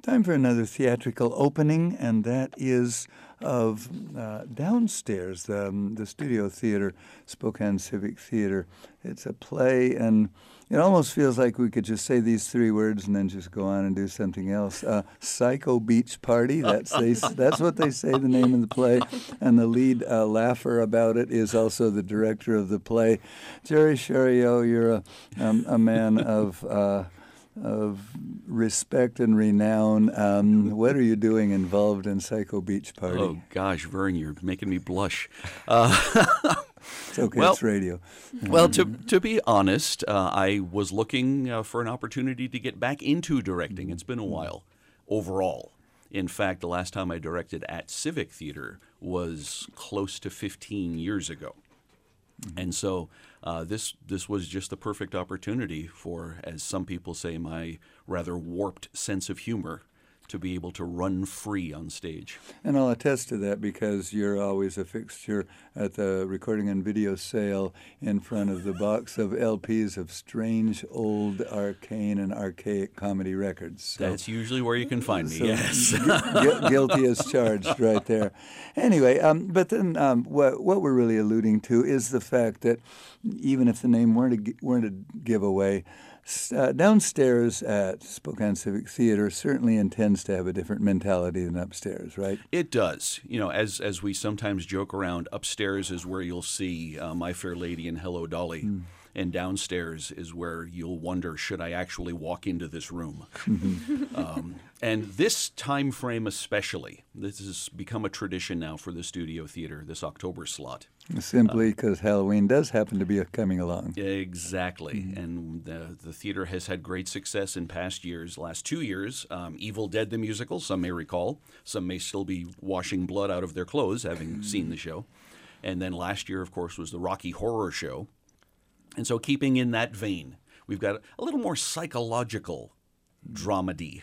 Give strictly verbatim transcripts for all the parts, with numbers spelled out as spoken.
Time for another theatrical opening, and that is of uh, Downstairs, the, um, the Studio Theater, Spokane Civic Theater. It's a play, and it almost feels like we could just say these three words and then just go on and do something else. Uh, Psycho Beach Party, that's, they, that's what they say, the name of the play. And the lead uh, laugher about it is also the director of the play. Jerry Chariot, you're a, um, a man of... Uh, of respect and renown. Um, what are you doing involved in Psycho Beach Party? Oh, gosh, Vern, you're making me blush. Uh, it's okay, well, it's radio. Well, to, to be honest, uh, I was looking uh, for an opportunity to get back into directing. It's been a while, overall. In fact, the last time I directed at Civic Theater was close to fifteen years ago. Mm-hmm. And so uh, this this was just the perfect opportunity for, as some people say, my rather warped sense of humor to be able to run free on stage. And I'll attest to that because you're always a fixture at the recording and video sale in front of the box of L Ps of strange, old, arcane, and archaic comedy records. So, That's usually where you can find me, so yes. gu- guilty as charged right there. Anyway, um, but then um, what, what we're really alluding to is the fact that even if the name weren't a, weren't a giveaway, Uh, Downstairs at Spokane Civic Theater certainly intends to have a different mentality than upstairs, right? It does. You know, as as we sometimes joke around, upstairs is where you'll see uh, My Fair Lady and Hello, Dolly. Mm. And downstairs is where you'll wonder, should I actually walk into this room? Mm-hmm. um, and this time frame especially, this has become a tradition now for the Studio Theater, this October slot. Simply because uh, Halloween does happen to be coming along. Exactly. Mm-hmm. And the, the theater has had great success in past years. Last two years, um, Evil Dead the musical, some may recall. Some may still be washing blood out of their clothes, having mm-hmm. seen the show. And then last year, of course, was the Rocky Horror Show. And so keeping in that vein, we've got a little more psychological dramedy.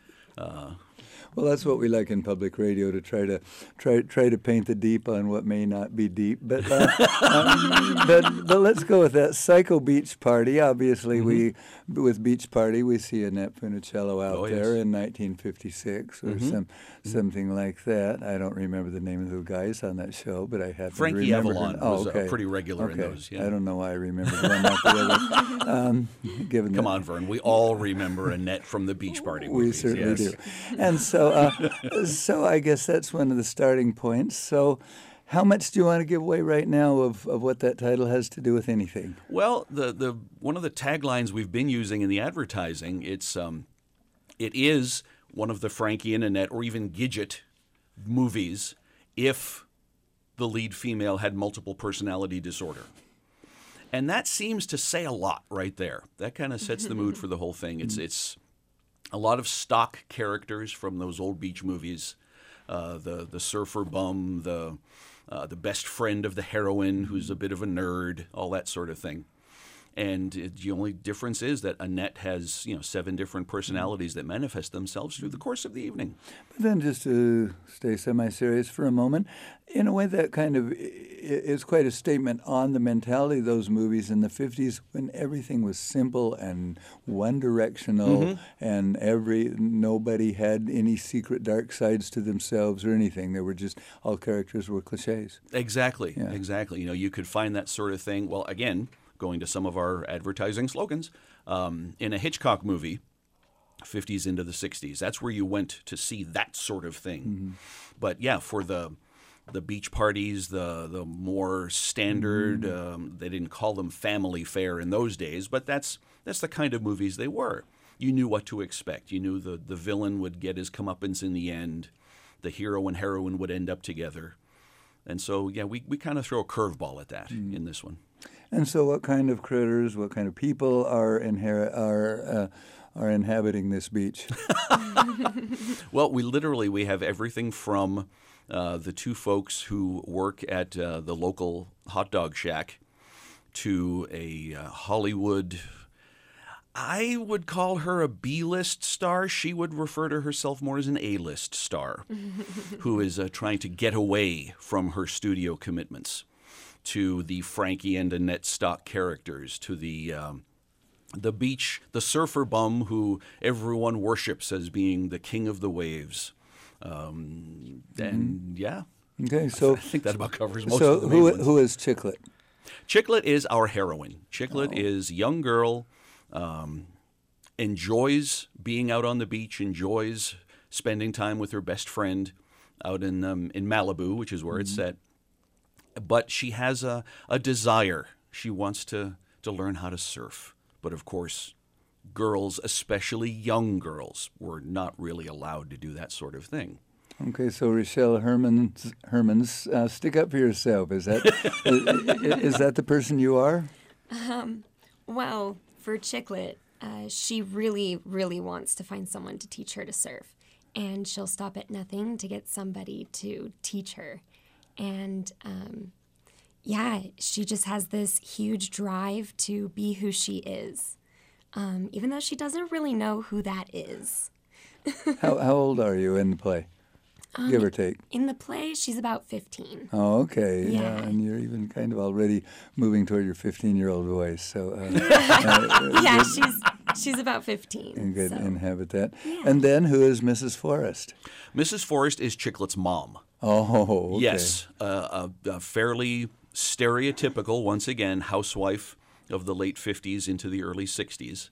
Uh, well, that's what we like in public radio, to try to try try to paint the deep on what may not be deep. But uh, um, but, but let's go with that. Psycho Beach Party. Obviously, mm-hmm. we with Beach Party we see Annette Funicello out oh, there yes. in nineteen fifty-six or mm-hmm. some something like that. I don't remember the name of the guys on that show, but I have Frankie to remember Avalon her. Oh, was okay. uh, pretty regular okay. in those. Yeah. I don't know why I remember one not the other. Um, given Come that. on, Vern. We all remember Annette from the Beach Party movies. We certainly yes. do. And so, uh, so I guess that's one of the starting points. So, how much do you want to give away right now of, of what that title has to do with anything? Well, the the one of the taglines we've been using in the advertising, it's um, it is one of the Frankie and Annette or even Gidget movies if the lead female had multiple personality disorder. And that seems to say a lot right there. That kind of sets the mood for the whole thing. It's it's a lot of stock characters from those old beach movies. Uh, the the surfer bum, the uh, the best friend of the heroine who's a bit of a nerd, all that sort of thing. And it, the only difference is that Annette has, you know, seven different personalities that manifest themselves through the course of the evening. But then just to stay semi-serious for a moment, in a way that kind of is quite a statement on the mentality of those movies in the fifties when everything was simple and one-directional mm-hmm. and every nobody had any secret dark sides to themselves or anything. They were just, all characters were cliches. Exactly, yeah. exactly. You know, you could find that sort of thing, well, again, going to some of our advertising slogans, um, in a Hitchcock movie, fifties into the sixties. That's where you went to see that sort of thing. Mm-hmm. But yeah, for the the beach parties, the the more standard, mm-hmm. um, they didn't call them family fare in those days, but that's that's the kind of movies they were. You knew what to expect. You knew the, the villain would get his comeuppance in the end. The hero and heroine would end up together. And so, yeah, we, we kind of throw a curveball at that mm-hmm. in this one. And so what kind of critters, what kind of people are inherit, are uh, are inhabiting this beach? Well, we literally, we have everything from uh, the two folks who work at uh, the local hot dog shack to a uh, Hollywood, I would call her a B-list star. She would refer to herself more as an A-list star who is uh, trying to get away from her studio commitments, to the Frankie and Annette stock characters, to the um, the beach, the surfer bum who everyone worships as being the king of the waves. Um, and yeah, Okay, so I think that about covers most so of the main who ones. who is Chicklet? Chicklet is our heroine. Chicklet is a young girl, um, enjoys being out on the beach, enjoys spending time with her best friend out in um, in Malibu, which is where it's set. But she has a, a desire. She wants to, to learn how to surf. But of course, girls, especially young girls, were not really allowed to do that sort of thing. Okay, so Rochelle Hermans, Hermans uh, stick up for yourself. Is that is, is that the person you are? Um, well, for Chicklet, uh, she really, really wants to find someone to teach her to surf. And she'll stop at nothing to get somebody to teach her. And, um, yeah, she just has this huge drive to be who she is, um, even though she doesn't really know who that is. How how old are you in the play? Um, Give or take. In the play, she's about fifteen. Oh, okay. Yeah. And you're even kind of already moving toward your fifteen-year-old voice. So uh, uh, Yeah, good, she's she's about fifteen. and good so. inhabit that. Yeah. And then who is Missus Forrest? Missus Forrest is Chicklet's mom. Oh, okay. Yes, uh, a, a fairly stereotypical, once again, housewife of the late fifties into the early sixties,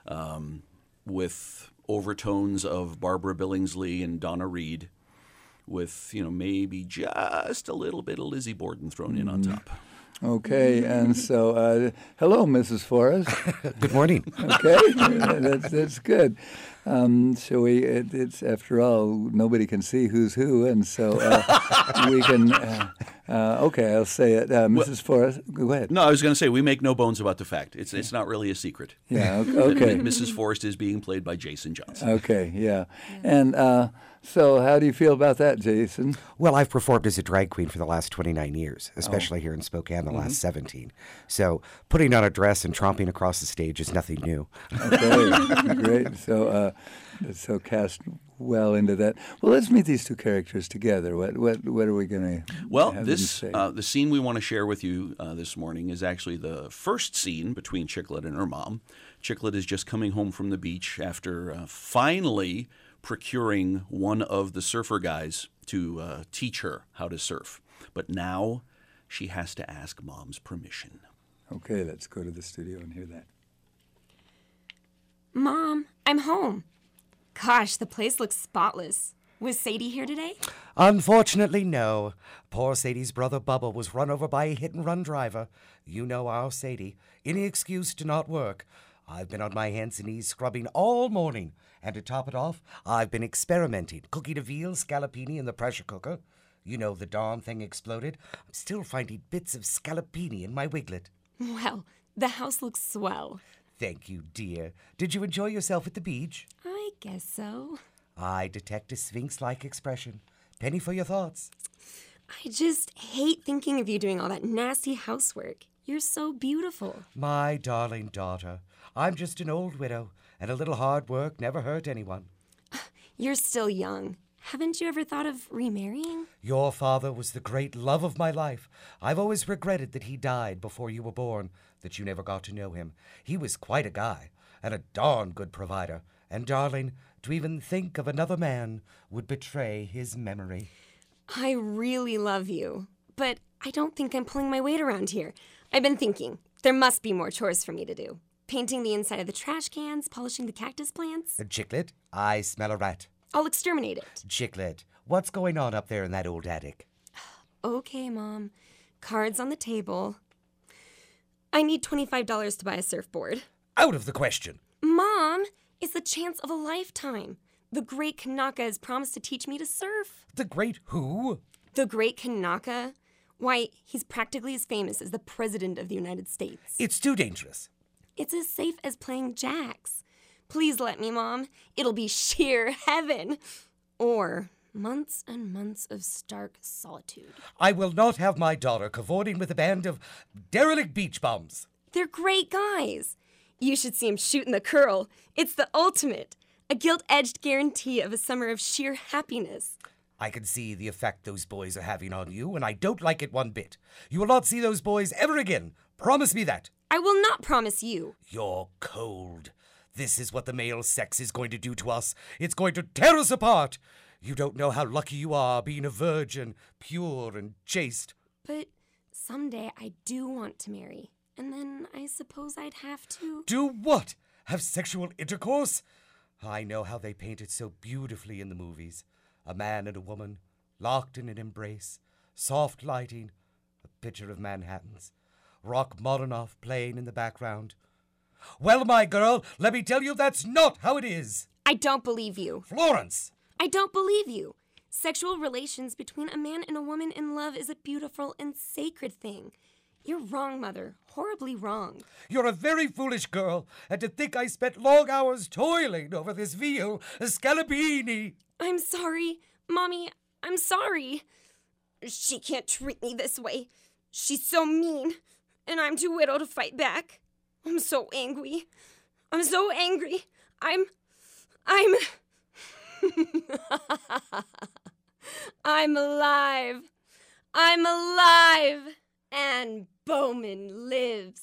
um, with overtones of Barbara Billingsley and Donna Reed, with, you know, maybe just a little bit of Lizzie Borden thrown in on top. Okay, and so, uh, hello, Missus Forrest. Good morning. Okay, that's that's good. Um, so we, it, it's after all, nobody can see who's who, and so uh, we can. Uh, uh, okay, I'll say it, uh, Missus Forrest. Go ahead. No, I was going to say, we make no bones about the fact. It's it's not really a secret. Yeah. Okay. Missus Forrest is being played by Jason Johnson. Okay. Yeah. And uh, so, how do you feel about that, Jason? Well, I've performed as a drag queen for the last twenty-nine years, especially here in Spokane the last seventeen. So putting on a dress and tromping across the stage is nothing new. Okay. Great. So, uh, so cast well into that. Well, let's meet these two characters together. What what what are we going to? Well, have this them say? uh, the scene we want to share with you uh, this morning is actually the first scene between Chicklet and her mom. Chicklet is just coming home from the beach after uh, finally procuring one of the surfer guys to uh, teach her how to surf. But now she has to ask Mom's permission. Okay, let's go to the studio and hear that. Mom, I'm home. Gosh, the place looks spotless. Was Sadie here today? Unfortunately, no. Poor Sadie's brother Bubba was run over by a hit-and-run driver. You know our Sadie. Any excuse to not work. I've been on my hands and knees scrubbing all morning. And to top it off, I've been experimenting, cooking a veal scallopini in the pressure cooker. You know the darn thing exploded. I'm still finding bits of scallopini in my wiglet. Well, the house looks swell. Thank you, dear. Did you enjoy yourself at the beach? I guess so. I detect a sphinx-like expression. Penny for your thoughts. I just hate thinking of you doing all that nasty housework. You're so beautiful. My darling daughter, I'm just an old widow, and a little hard work never hurt anyone. You're still young. Haven't you ever thought of remarrying? Your father was the great love of my life. I've always regretted that he died before you were born, that you never got to know him. He was quite a guy, and a darn good provider. And, darling, to even think of another man would betray his memory. I really love you, but I don't think I'm pulling my weight around here. I've been thinking, there must be more chores for me to do. Painting the inside of the trash cans, polishing the cactus plants. Chicklet, I smell a rat. I'll exterminate it. Chicklet, what's going on up there in that old attic? Okay, Mom. Cards on the table. I need twenty-five dollars to buy a surfboard. Out of the question. Mom, it's the chance of a lifetime. The great Kanaka has promised to teach me to surf. The great who? The great Kanaka? Why, he's practically as famous as the President of the United States. It's too dangerous. It's as safe as playing jacks. Please let me, Mom. It'll be sheer heaven. Or months and months of stark solitude. I will not have my daughter cavorting with a band of derelict beach bums. They're great guys. You should see him shooting the curl. It's the ultimate. A gilt-edged guarantee of a summer of sheer happiness. I can see the effect those boys are having on you, and I don't like it one bit. You will not see those boys ever again. Promise me that. I will not promise you. You're cold. This is what the male sex is going to do to us. It's going to tear us apart. You don't know how lucky you are being a virgin, pure and chaste. But someday I do want to marry. And then I suppose I'd have to... Do what? Have sexual intercourse? I know how they paint it so beautifully in the movies. A man and a woman, locked in an embrace, soft lighting, a picture of Manhattans, Rachmaninoff playing in the background. Well, my girl, let me tell you that's not how it is. I don't believe you. Florence! I don't believe you. Sexual relations between a man and a woman in love is a beautiful and sacred thing. You're wrong, Mother. Horribly wrong. You're a very foolish girl, and to think I spent long hours toiling over this veal scallopini. I'm sorry. Mommy, I'm sorry. She can't treat me this way. She's so mean, and I'm too little to fight back. I'm so angry. I'm so angry. I'm... I'm... I'm alive. I'm alive. And Bowman lives.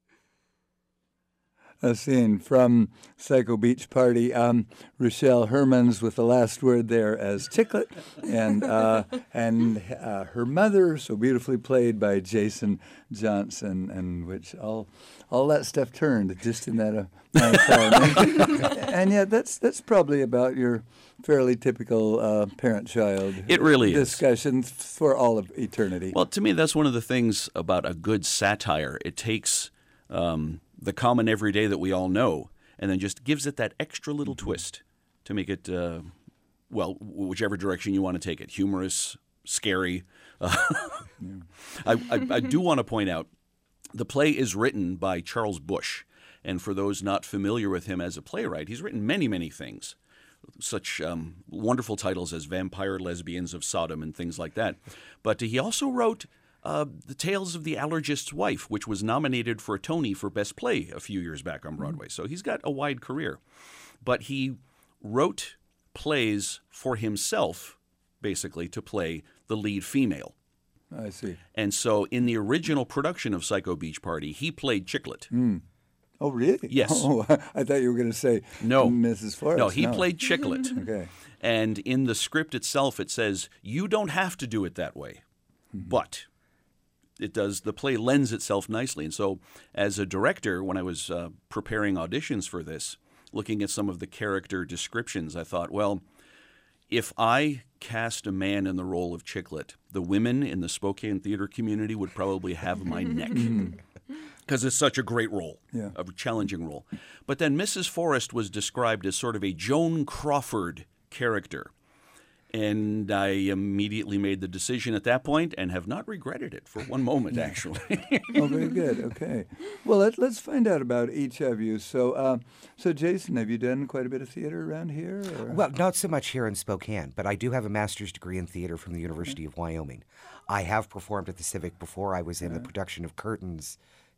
A scene from Psycho Beach Party. Um, Rochelle Hermans with the last word there as Chiclet, and uh, and uh, her mother, so beautifully played by Jason Johnson, and which all all that stuff turned just in that uh, amount of time. and, and yet that's that's probably about your fairly typical uh, parent-child It really is. discussion for all of eternity. Well, to me, that's one of the things about a good satire. It takes um, the common everyday that we all know and then just gives it that extra little twist to make it, uh, well, whichever direction you want to take it, humorous, scary. Uh, yeah. I, I, I do want to point out the play is written by Charles Busch. And for those not familiar with him as a playwright, he's written many, many things. Such um, wonderful titles as Vampire Lesbians of Sodom and things like that. But he also wrote uh, The Tales of the Allergist's Wife, which was nominated for a Tony for Best Play a few years back on Broadway. So he's got a wide career. But he wrote plays for himself, basically, to play the lead female. I see. And so in the original production of Psycho Beach Party, he played Chiclet. Mm. Oh, really? Yes. Oh, I thought you were going to say no. Missus Forrest. No, he no. played Chiclet. Okay. And in the script itself, it says, you don't have to do it that way. Mm-hmm. But it does, the play lends itself nicely. And so as a director, when I was uh, preparing auditions for this, looking at some of the character descriptions, I thought, well, if I cast a man in the role of Chiclet, the women in the Spokane theater community would probably have my neck. Because it's such a great role, yeah. a challenging role. But then Missus Forrest was described as sort of a Joan Crawford character. And I immediately made the decision at that point and have not regretted it for one moment, actually. Oh, very good. Okay. Well, let, let's find out about each of you. So, uh, so Jason, have you done quite a bit of theater around here? Or? Well, not so much here in Spokane, but I do have a master's degree in theater from the University of Wyoming. I have performed at the Civic before. I was in the production of Curtains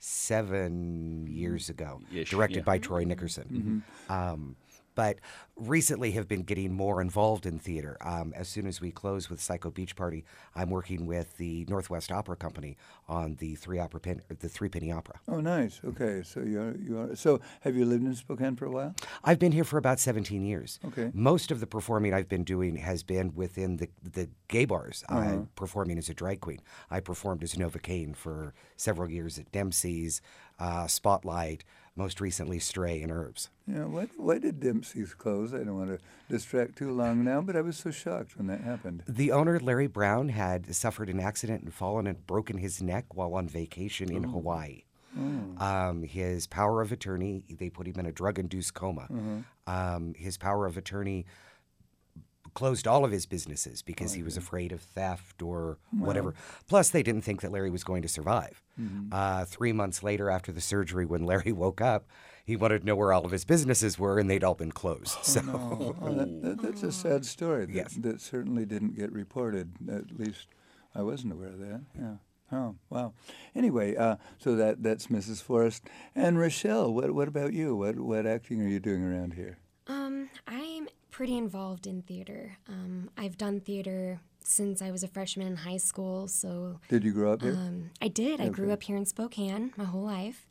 seven years ago, Ish, directed yeah. by Troy Nickerson. Mm-hmm. Um, but recently have been getting more involved in theater. Um, as soon as we close with Psycho Beach Party, I'm working with the Northwest Opera Company on the three opera pen, the Three Penny Opera. Oh, nice. Okay, so you are you are. So have you lived in Spokane for a while? I've been here for about seventeen years. Okay. Most of the performing I've been doing has been within the the gay bars. Uh-huh. I'm performing as a drag queen. I performed as Nova Kane for several years at Dempsey's, uh, Spotlight, most recently Stray and Herbs. Yeah, why, why did Dempsey's close? I don't want to distract too long now, but I was so shocked when that happened. The owner, Larry Brown, had suffered an accident and fallen and broken his neck while on vacation in Oh. Hawaii. Oh. Um, his power of attorney, they put him in a drug-induced coma. Uh-huh. Um, his power of attorney closed all of his businesses because Oh, he was okay. afraid of theft or Wow. whatever. Plus, they didn't think that Larry was going to survive. Mhm. Uh, three months later, after the surgery, when Larry woke up, he wanted to know where all of his businesses were, and they'd all been closed. Oh, so, no. Oh, that, that, that's a sad story. That, Yes. that certainly didn't get reported. At least I wasn't aware of that. Yeah. Oh, wow. Anyway, uh, so that that's Missus Forrest. And Rochelle, what what about you? What what acting are you doing around here? Um, I'm pretty involved in theater. Um, I've done theater since I was a freshman in high school, so Did you grow up here? um, I did. I grew Okay. up here in Spokane my whole life.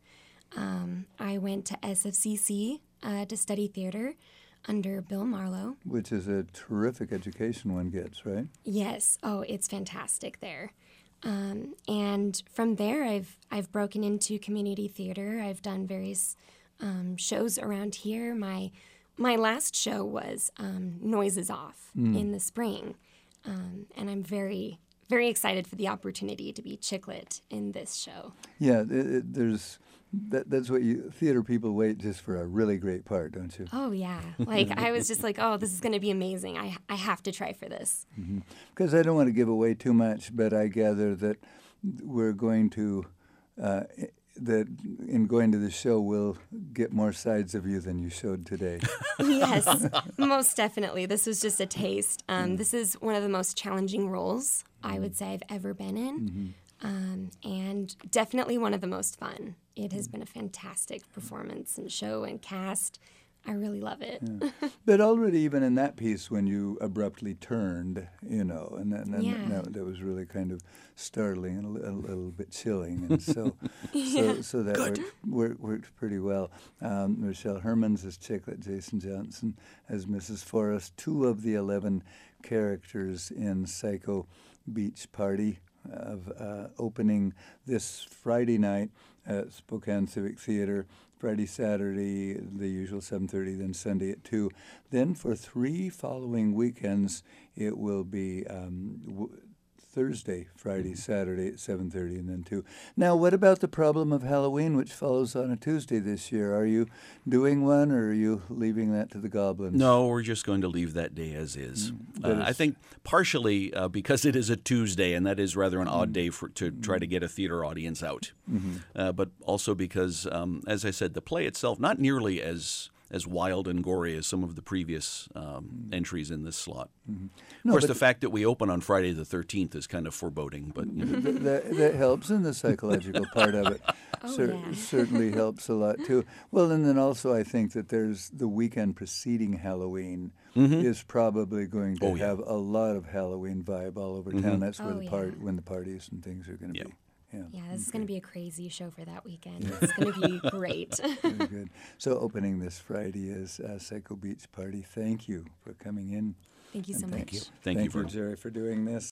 Um, I went to S F C C uh, to study theater under Bill Marlowe. Which is a terrific education one gets, right? Yes. Oh, it's fantastic there. Um, and from there, I've I've broken into community theater. I've done various um, shows around here. My my last show was um, Noises Off in the spring, um, and I'm very very excited for the opportunity to be Chicklet in this show. Yeah, it, it, there's that, that's what you theater people wait just for a really great part, don't you? Oh yeah, like I was just like, oh, this is going to be amazing. I I have to try for this. Because I don't want to give away too much, but I gather that we're going to, uh, i- that in going to the show, we'll get more sides of you than you showed today. Yes, most definitely. This was just a taste. Um, this is one of the most challenging roles I would say I've ever been in, um, and definitely one of the most fun. It has been a fantastic performance and show and cast. I really love it. But already, even in that piece, when you abruptly turned, you know, and then and Yeah. that, that was really kind of startling and a, li- a little bit chilling, and so so, so that worked, worked, worked pretty well. Um, Michelle Hermans as Chicklet, Jason Johnson as Missus Forrest, two of the eleven characters in Psycho Beach Party of uh, opening this Friday night at Spokane Civic Theater. Friday, Saturday, the usual seven thirty, then Sunday at two. Then for three following weekends, it will be um, w- Thursday, Friday, Saturday at seven thirty, and then two. Now, what about the problem of Halloween, which follows on a Tuesday this year? Are you doing one, or are you leaving that to the goblins? No, we're just going to leave that day as is. but Uh, I it's- think partially uh, because it is a Tuesday, and that is rather an odd day for to try to get a theater audience out. Uh, but also because, um, as I said, the play itself not nearly as as wild and gory as some of the previous um, entries in this slot. No, of course, but- the fact that we open on Friday the thirteenth is kind of foreboding, but you know. Th- that, that helps, and the psychological part of it Oh, cer- yeah. certainly helps a lot too. Well, and then also I think that there's the weekend preceding Halloween is probably going to Oh, yeah. have a lot of Halloween vibe all over town. That's where Oh, the yeah. part when the parties and things are going to Yeah. be. Yeah, Yeah, this is going to be a crazy show for that weekend. It's going to be great. very good. So opening this Friday is uh, Psycho Beach Party. Thank you for coming in. Thank you so And much. thank you, Thank you, thank you, Vern. Jerry, for doing this.